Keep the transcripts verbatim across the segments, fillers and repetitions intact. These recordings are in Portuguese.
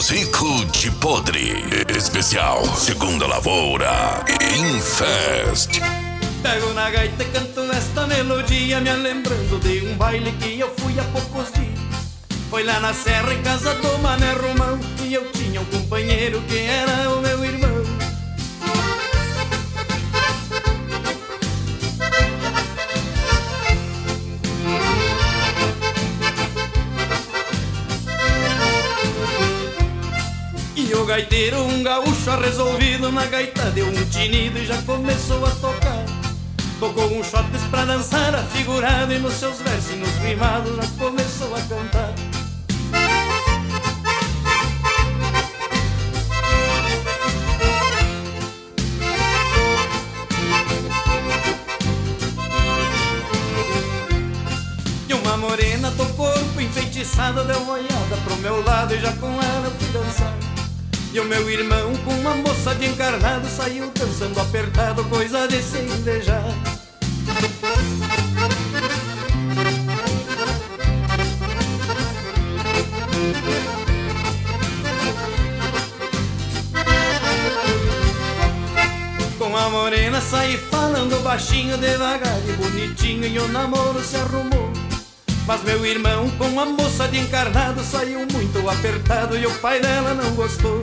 Zico de Podre. Especial Segunda Lavoura Infest. Pego na gaita e canto esta melodia, me lembrando de um baile que eu fui há poucos dias. Foi lá na serra, em casa do Mané Romão, e eu tinha um companheiro que era o meu irmão. E o gaiteiro, um gaúcho resolvido, na gaita deu um tinido e já começou a tocar. Tocou um shotes pra dançar afigurado, e nos seus versinhos rimados já começou a cantar. E uma morena do corpo enfeitiçado deu uma olhada pro meu lado, e já com ela fui dançar. E o meu irmão com uma moça de encarnado saiu dançando apertado, coisa de se invejar. Com a morena saí falando baixinho, devagar e bonitinho, e o namoro se arrumou. Mas meu irmão com a moça de encarnado saiu muito apertado, e o pai dela não gostou.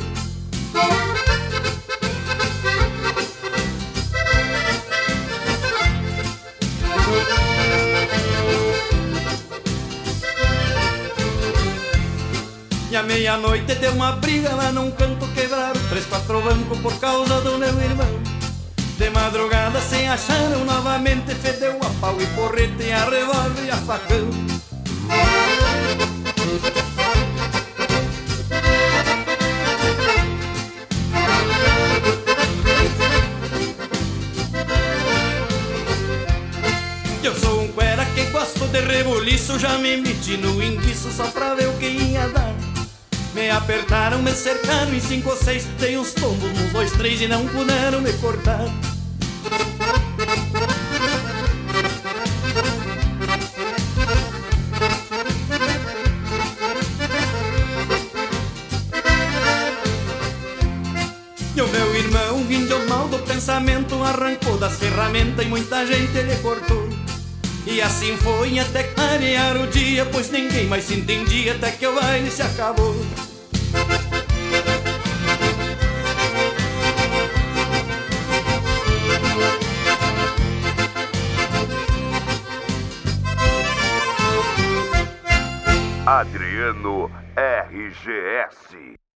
E à meia-noite deu uma briga lá num canto, quebraram três, quatro bancos por causa do meu irmão. De madrugada se acharam novamente, fedeu a pau e porrete, a revólver e a facão. Eu sou um cuera que gosto de rebuliço, já me meti no enguiço só pra ver o que ia dar. Me apertaram, me cercaram em cinco ou seis, dei uns tombos nos dois, três e não puderam me cortar. E o meu irmão, índio mal do pensamento, arrancou das ferramentas e muita gente lhe cortou. E assim foi até clarear o dia, pois ninguém mais se entendia, até que o baile se acabou. Adriano R G S